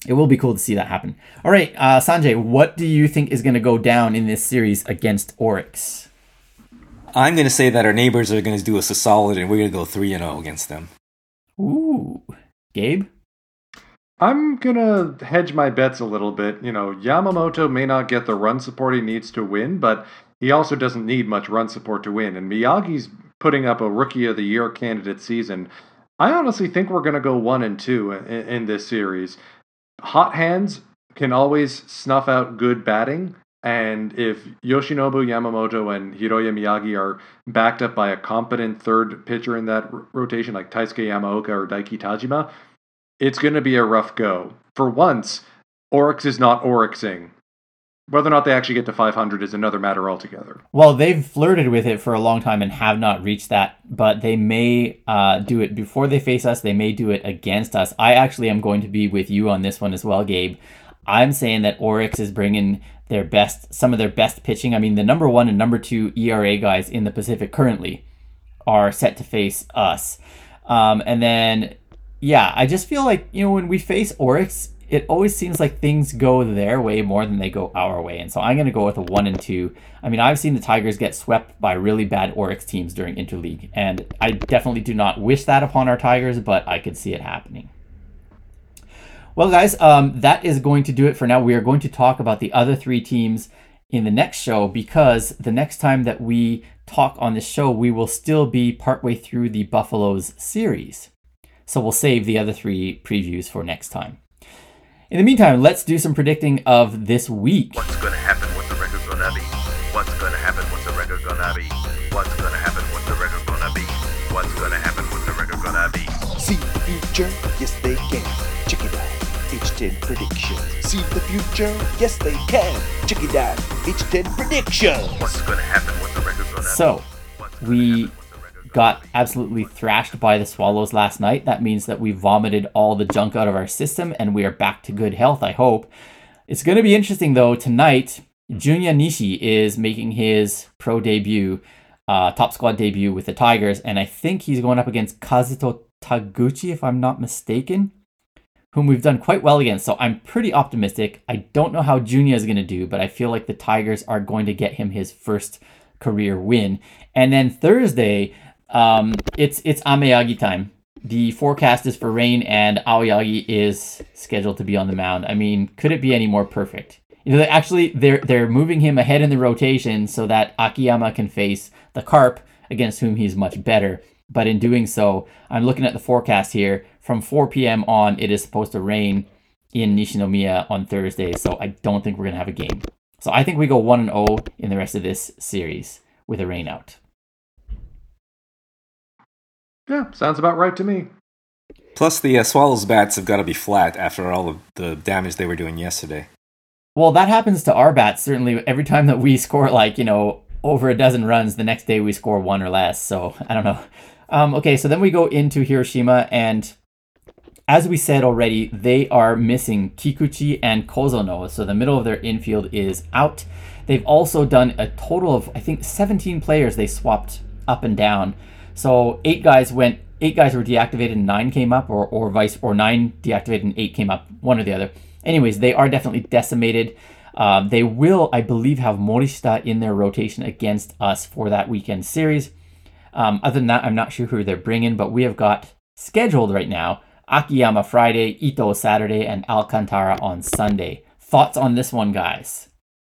it will be cool to see that happen. All right, uh, Sanjay, what do you think is going to go down in this series against Oryx? I'm going to say that our neighbors are going to do us a solid, and we're going to go three and oh against them. Ooh. Gabe? I'm gonna hedge my bets a little bit. You know, Yamamoto may not get the run support he needs to win, but he also doesn't need much run support to win. And Miyagi's putting up a Rookie of the Year candidate season. I honestly think we're gonna go one and two in, in this series. Hot hands can always snuff out good batting, and if Yoshinobu Yamamoto and Hiroya Miyagi are backed up by a competent third pitcher in that r- rotation, like Taisuke Yamaoka or Daiki Tajima, it's going to be a rough go. For once, Oryx is not Oryxing. Whether or not they actually get to five hundred is another matter altogether. Well, they've flirted with it for a long time and have not reached that, but they may uh, do it before they face us. They may do it against us. I actually am going to be with you on this one as well, Gabe. I'm saying that Oryx is bringing their best, some of their best pitching. I mean, the number one and number two E R A guys in the Pacific currently are set to face us. Um, and then, yeah, I just feel like, you know, when we face Oryx, it always seems like things go their way more than they go our way. And so I'm going to go with a one and two. I mean, I've seen the Tigers get swept by really bad Oryx teams during Interleague. And I definitely do not wish that upon our Tigers, but I could see it happening. Well, guys, um, that is going to do it for now. We are going to talk about the other three teams in the next show, because the next time that we talk on this show, we will still be partway through the Buffaloes series. So we'll save the other three previews for next time. In the meantime, let's do some predicting of this week. What's gonna happen? What's the record gonna be? What's gonna happen? What's the record gonna be? What's gonna happen? What's the record gonna be? What's gonna happen? What's the record gonna be? See the future? Yes, they can. Check it out. H ten predictions. See the future? Yes, they can. Check it out. H ten predictions. What's gonna happen? What's the record gonna So, be? we got absolutely thrashed by the Swallows last night. That means that we vomited all the junk out of our system and we are back to good health, I hope. It's going to be interesting, though. Tonight, Junya Nishi is making his pro debut, uh, top squad debut with the Tigers, and I think he's going up against Kazuto Taguchi, if I'm not mistaken, whom we've done quite well against. So I'm pretty optimistic. I don't know how Junya is going to do, but I feel like the Tigers are going to get him his first career win. And then Thursday, Um, it's it's Aoyagi time. The forecast is for rain, and Aoyagi is scheduled to be on the mound. I mean, could it be any more perfect? You know, they actually, they're they're moving him ahead in the rotation so that Akiyama can face the Carp, against whom he's much better. But in doing so, I'm looking at the forecast here. From four p.m. on, it is supposed to rain in Nishinomiya on Thursday, so I don't think we're going to have a game. So I think we go one and oh in the rest of this series with a rain out. Yeah, sounds about right to me. Plus, the uh, Swallows bats have got to be flat after all of the damage they were doing yesterday. Well, that happens to our bats, certainly. Every time that we score, like, you know, over a dozen runs, the next day we score one or less. So, I don't know. Um, okay, so then we go into Hiroshima, and as we said already, they are missing Kikuchi and Kozono. So the middle of their infield is out. They've also done a total of, I think, seventeen players they swapped up and down. So eight guys went, eight guys were deactivated and nine came up, or or vice, or nine deactivated and eight came up, one or the other. Anyways, they are definitely decimated. Uh, they will, I believe, have Morishita in their rotation against us for that weekend series. Um, other than that, I'm not sure who they're bringing, but we have got scheduled right now Akiyama Friday, Ito Saturday, and Alcantara on Sunday. Thoughts on this one, guys?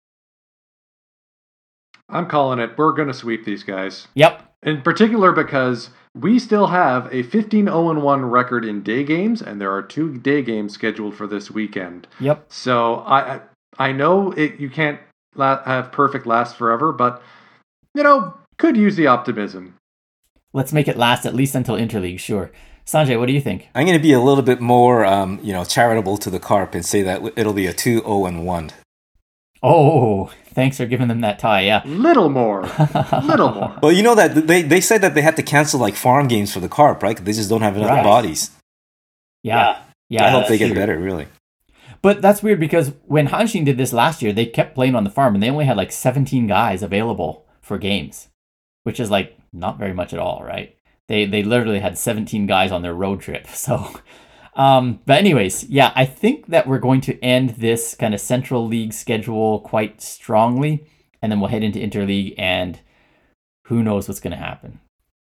I'm calling it. We're going to sweep these guys. Yep. In particular because we still have a fifteen oh one record in day games, and there are two day games scheduled for this weekend. Yep. So I I, I know it. You can't la- have perfect last forever, but, you know, could use the optimism. Let's make it last at least until Interleague, sure. Sanjay, what do you think? I'm going to be a little bit more, um, you know, charitable to the Carp and say that it'll be a two oh one. Oh, thanks for giving them that tie, yeah. Little more. Little more. Well, you know that they, they said that they had to cancel like farm games for the Carp, right? They just don't have enough Right. bodies. Yeah. Yeah, I hope that's they get true. better, really. But that's weird because when Hanshin did this last year, they kept playing on the farm and they only had like seventeen guys available for games, which is like not very much at all, right? They they literally had seventeen guys on their road trip. So Um, but anyways, yeah, I think that we're going to end this kind of Central League schedule quite strongly, and then we'll head into Interleague, and who knows what's going to happen.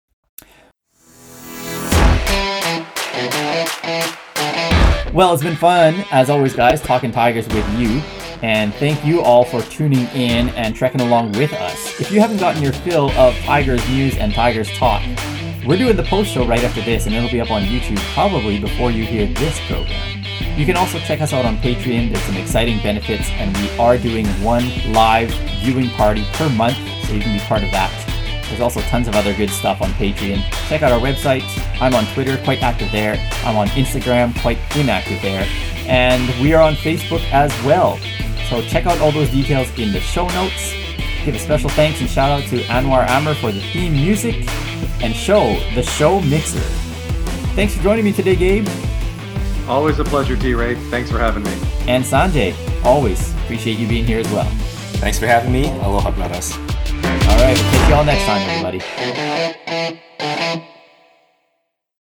Well, it's been fun, as always, guys, talking Tigers with you. And thank you all for tuning in and trekking along with us. If you haven't gotten your fill of Tigers news and Tigers talk, we're doing the post show right after this, and it'll be up on YouTube probably before you hear this program. You can also check us out on Patreon. There's some exciting benefits, and we are doing one live viewing party per month, so you can be part of that. There's also tons of other good stuff on Patreon. Check out our website. I'm on Twitter, quite active there. I'm on Instagram, quite inactive there. And we are on Facebook as well. So check out all those details in the show notes. Give a special thanks and shout out to Anwar Amr for the theme music and show, the show mixer. Thanks for joining me today, Gabe. Always a pleasure, T-Ray. Thanks for having me. And Sanjay, always appreciate you being here as well. Thanks for having me. Aloha, brothers. All right, we'll catch you all next time, everybody.